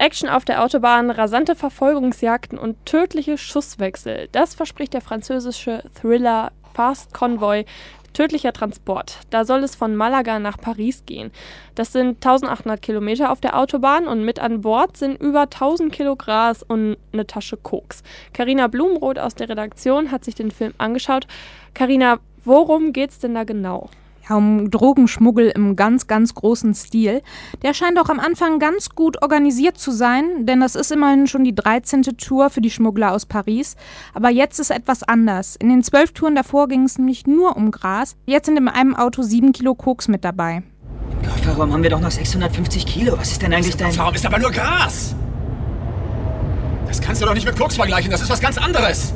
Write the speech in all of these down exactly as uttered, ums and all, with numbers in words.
Action auf der Autobahn, rasante Verfolgungsjagden und tödliche Schusswechsel. Das verspricht der französische Thriller Fast Convoy, tödlicher Transport. Da soll es von Malaga nach Paris gehen. Das sind eintausendachthundert Kilometer auf der Autobahn und mit an Bord sind über tausend Kilo Gras und eine Tasche Koks. Carina Blumroth aus der Redaktion hat sich den Film angeschaut. Carina, worum geht's denn da genau? Ja, um Drogenschmuggel im ganz, ganz großen Stil. Der scheint auch am Anfang ganz gut organisiert zu sein, denn das ist immerhin schon die dreizehnte Tour für die Schmuggler aus Paris. Aber jetzt ist etwas anders. In den zwölf Touren davor ging es nämlich nur um Gras. Jetzt sind in einem Auto sieben Kilo Koks mit dabei. Im Kofferraum haben wir doch noch sechshundertfünfzig Kilo. Was ist denn eigentlich dein... Im Kofferraum ist aber nur Gras! Das kannst du doch nicht mit Koks vergleichen, das ist was ganz anderes!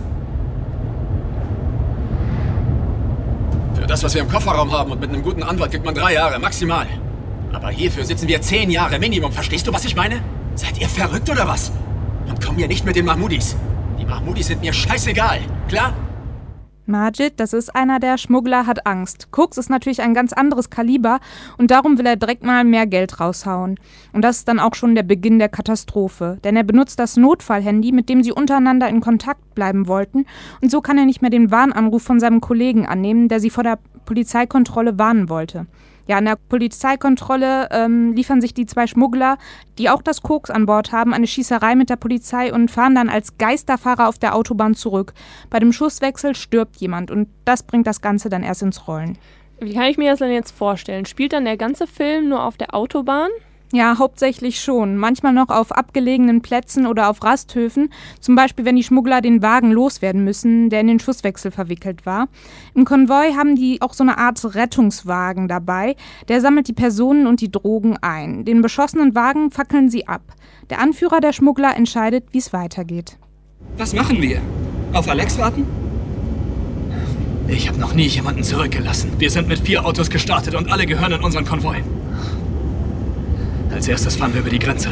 Für das, was wir im Kofferraum haben und mit einem guten Anwalt, kriegt man drei Jahre, maximal. Aber hierfür sitzen wir zehn Jahre Minimum. Verstehst du, was ich meine? Seid ihr verrückt oder was? Und komm hier nicht mit den Mahmoudis. Die Mahmoudis sind mir scheißegal, klar? Majid, das ist einer der Schmuggler, hat Angst. Koks ist natürlich ein ganz anderes Kaliber und darum will er direkt mal mehr Geld raushauen. Und das ist dann auch schon der Beginn der Katastrophe. Denn er benutzt das Notfallhandy, mit dem sie untereinander in Kontakt bleiben wollten. Und so kann er nicht mehr den Warnanruf von seinem Kollegen annehmen, der sie vor der Polizeikontrolle warnen wollte. Ja, an der Polizeikontrolle ähm, liefern sich die zwei Schmuggler, die auch das Koks an Bord haben, eine Schießerei mit der Polizei und fahren dann als Geisterfahrer auf der Autobahn zurück. Bei dem Schusswechsel stirbt jemand und das bringt das Ganze dann erst ins Rollen. Wie kann ich mir das denn jetzt vorstellen? Spielt dann der ganze Film nur auf der Autobahn? Ja, hauptsächlich schon. Manchmal noch auf abgelegenen Plätzen oder auf Rasthöfen. Zum Beispiel, wenn die Schmuggler den Wagen loswerden müssen, der in den Schusswechsel verwickelt war. Im Konvoi haben die auch so eine Art Rettungswagen dabei. Der sammelt die Personen und die Drogen ein. Den beschossenen Wagen fackeln sie ab. Der Anführer der Schmuggler entscheidet, wie es weitergeht. Was machen wir? Auf Alex warten? Ich habe noch nie jemanden zurückgelassen. Wir sind mit vier Autos gestartet und alle gehören in unseren Konvoi. Als erstes fahren wir über die Grenze.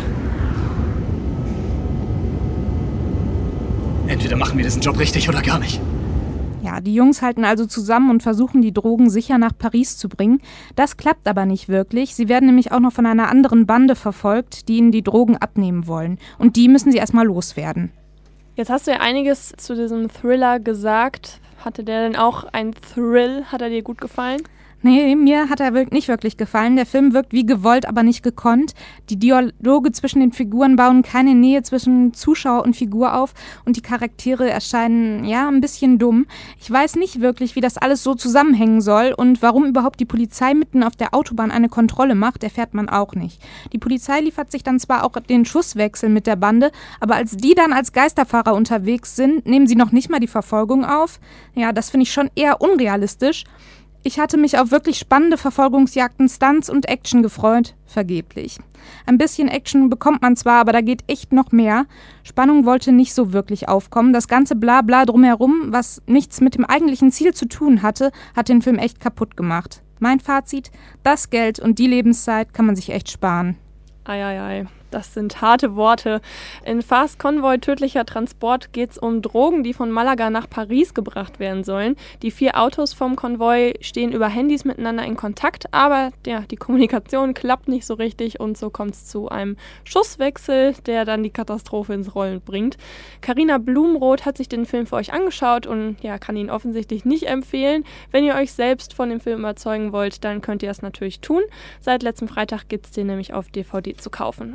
Entweder machen wir diesen Job richtig oder gar nicht. Ja, die Jungs halten also zusammen und versuchen, die Drogen sicher nach Paris zu bringen. Das klappt aber nicht wirklich. Sie werden nämlich auch noch von einer anderen Bande verfolgt, die ihnen die Drogen abnehmen wollen. Und die müssen sie erstmal loswerden. Jetzt hast du ja einiges zu diesem Thriller gesagt. Hatte der denn auch einen Thrill? Hat er dir gut gefallen? Nee, mir hat er nicht wirklich gefallen. Der Film wirkt wie gewollt, aber nicht gekonnt. Die Dialoge zwischen den Figuren bauen keine Nähe zwischen Zuschauer und Figur auf und die Charaktere erscheinen, ja, ein bisschen dumm. Ich weiß nicht wirklich, wie das alles so zusammenhängen soll und warum überhaupt die Polizei mitten auf der Autobahn eine Kontrolle macht, erfährt man auch nicht. Die Polizei liefert sich dann zwar auch den Schusswechsel mit der Bande, aber als die dann als Geisterfahrer unterwegs sind, nehmen sie noch nicht mal die Verfolgung auf. Ja, das finde ich schon eher unrealistisch. Ich hatte mich auf wirklich spannende Verfolgungsjagden, Stunts und Action gefreut. Vergeblich. Ein bisschen Action bekommt man zwar, aber da geht echt noch mehr. Spannung wollte nicht so wirklich aufkommen. Das ganze Blabla drumherum, was nichts mit dem eigentlichen Ziel zu tun hatte, hat den Film echt kaputt gemacht. Mein Fazit: Das Geld und die Lebenszeit kann man sich echt sparen. Eieiei, das sind harte Worte. In Fast Convoy, tödlicher Transport, geht es um Drogen, die von Malaga nach Paris gebracht werden sollen. Die vier Autos vom Konvoi stehen über Handys miteinander in Kontakt, aber ja, die Kommunikation klappt nicht so richtig und so kommt es zu einem Schusswechsel, der dann die Katastrophe ins Rollen bringt. Carina Blumroth hat sich den Film für euch angeschaut und ja, kann ihn offensichtlich nicht empfehlen. Wenn ihr euch selbst von dem Film überzeugen wollt, dann könnt ihr das natürlich tun. Seit letztem Freitag gibt es den nämlich auf D V D zu kaufen.